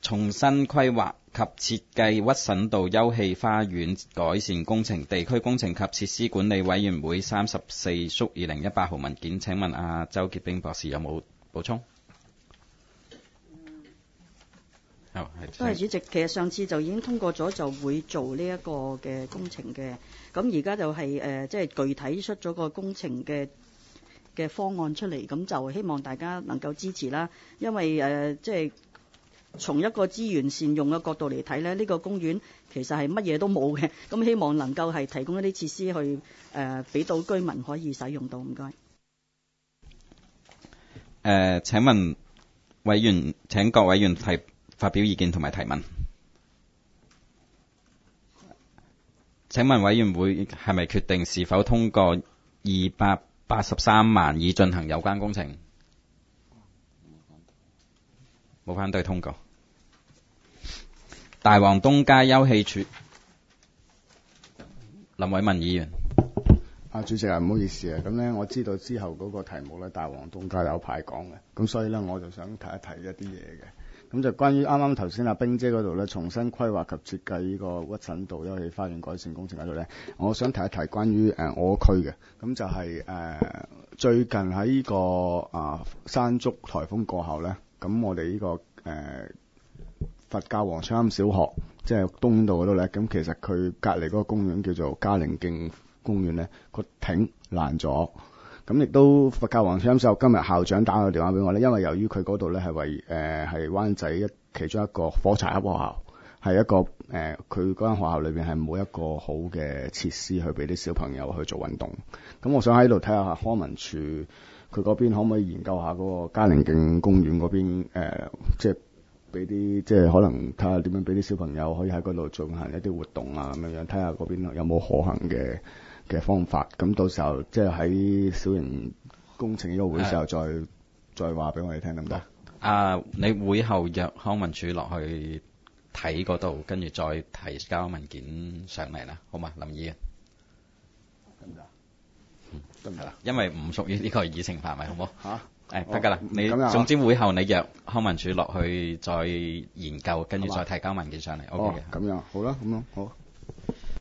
重新規劃及設計屈臣道休憩花園改善工程地區工程及設施管理委員會34/2018號文件，請問周潔冰博士有冇補充？ 多謝主席。其實上次就已經通過咗，就會做呢一個嘅工程嘅。咁而家就係即係具體出咗個工程嘅方案出嚟，咁就希望大家能夠支持啦。因為即係從一個資源善用嘅角度嚟睇咧，呢個公園其實係乜嘢都冇嘅。咁希望能夠係提供一啲設施去俾到居民可以使用到。唔該。 請問委員，請各委員發表意見同埋提問。請問委員會係咪決定是否通過283萬以進行有關工程？冇反對通過。大王東街休憩處，林偉文議員。 主席唔好意思啊，咁咧我知道之後嗰個題目咧，大王東街有排講嘅，咁所以咧我就想提一提一啲嘢嘅。咁就關於啱啱頭先冰姐嗰度咧，重新規劃及設計呢個屈臣道休憩花園改善工程嗰度咧，我想提一提關於我區嘅。咁就係最近喺呢個山竹颱風過後咧，咁我哋呢個佛教黃昌小學即係東道嗰度咧，咁其實佢隔離嗰個公園叫做嘉陵徑公園咧，個艇爛咗。咁亦都佛教黃昌小學今日校長打個電話俾我咧，因為由於佢嗰度咧係係灣仔其中一個火柴盒學校，係一個佢嗰間學校裏邊係冇一個好嘅設施去俾啲小朋友去做運動。咁我想喺度睇下康文署佢嗰邊可唔可以研究下嗰個嘉陵徑公園嗰邊即係俾啲即係可能睇下點樣俾啲小朋友可以喺嗰度進行一啲活動啊，咁樣睇下嗰邊有冇可行嘅方法。咁到時候即係喺小型工程呢個會時候再話俾我哋聽得唔得？ 你會後約康文署落去睇嗰度，跟住再提交文件上嚟啦，好嘛？林議員得唔得？得唔得？因為唔屬於呢個議程範圍，好唔好？得㗎啦。你總之會後你約康文署落去再研究，跟住再提交文件上嚟。OK 嘅。 咁樣好啦，咁樣好。